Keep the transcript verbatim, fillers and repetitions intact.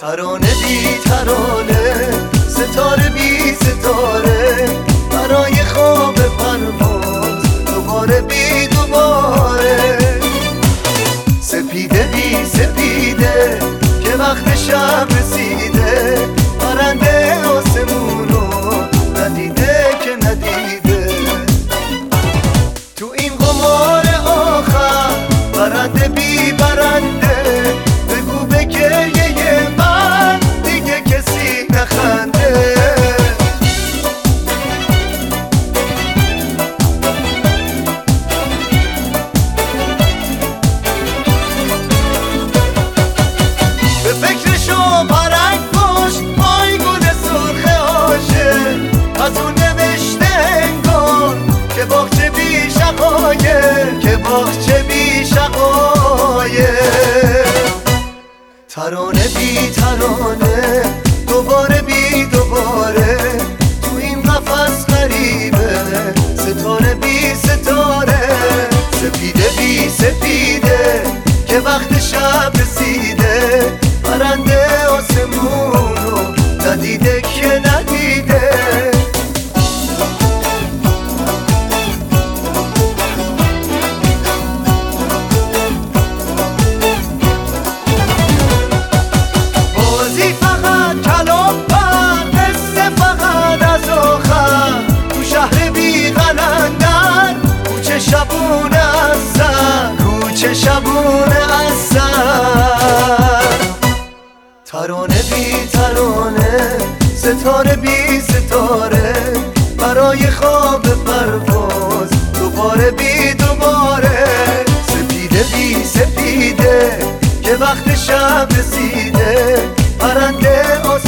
ترانه بی ترانه، ستاره بی ستاره، برای خواب پرواز دوباره بی دوباره. سپیده بی سپیده که وقت شب رسیده، پرنده آسمونو ندیده که ندیده. تو این قمار آخر برنده بی برنده، بگو به گریه من دیگه کسی نخنده. به فکرشو پرنگ کش مای گل سرخ عاشق، از اون نوشته انگار که باغچه بی شقایق، که باغچه بی شقایق. ترانه بی ترانه، دوباره بی دوباره، تو این قفس غریبه، ستاره بی ستاره. سپیده بی سپیده که وقت شب رسیده، پرنده آسمونو ندیده که ندیده. شبونه از سر، ترانه بی ترانه، ستاره بی ستاره، برای خواب پرواز دوباره بی دوباره. سپیده بی سپیده که وقت شب رسیده، پرنده